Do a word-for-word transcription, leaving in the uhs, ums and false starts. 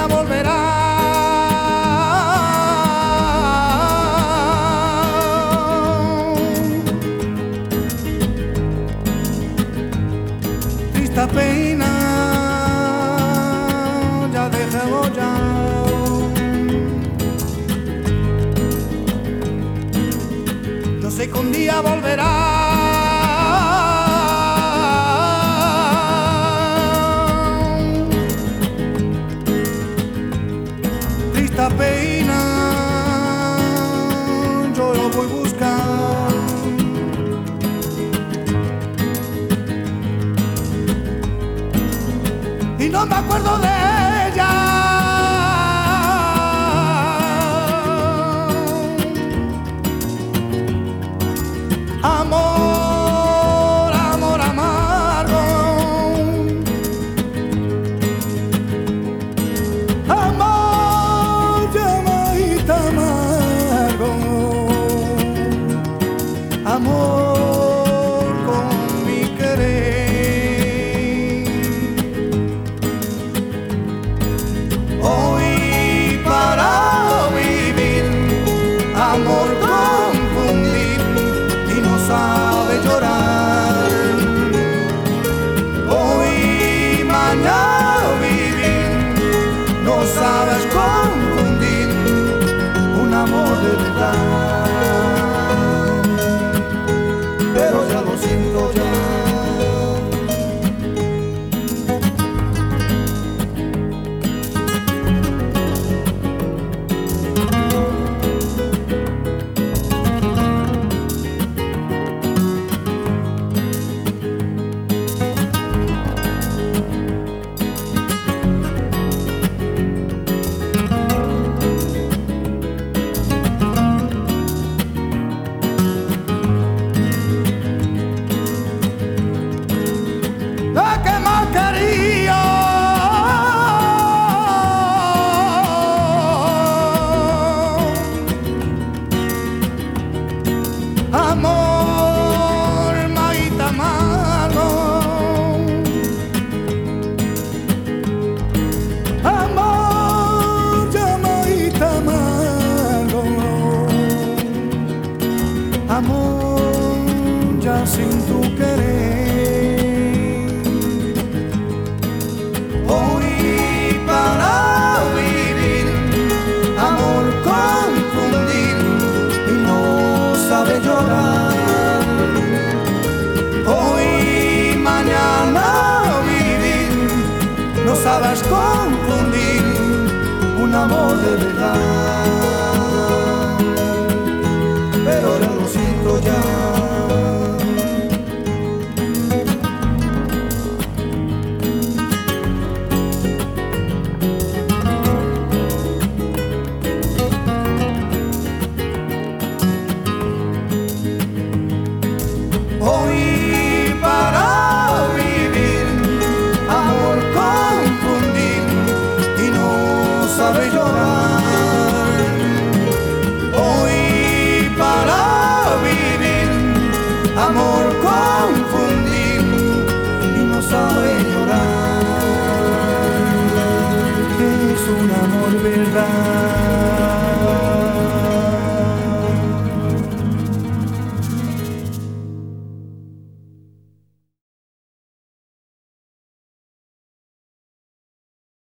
día volverá. Triste pena, ya dejemos ya. Yo sé que un día volverá. Esta pena yo lo voy a buscar. Y no me acuerdo de ella. Amor, amor amargo. Amor, llamadita amargo. Amor con mi querer. Hoy para vivir, amor confundir y no sabe llorar. Hoy, mañana vivir, no sabes confundir un amor de verdad. Pero ya lo siento ya. La que más quería. Amor, maíta amargo. Amor, llamadita amargo. Amor, ya sin tu querer. Hoy para vivir, amor confundir y no sabe llorar. Hoy, mañana vivir, no sabes confundir un amor de verdad.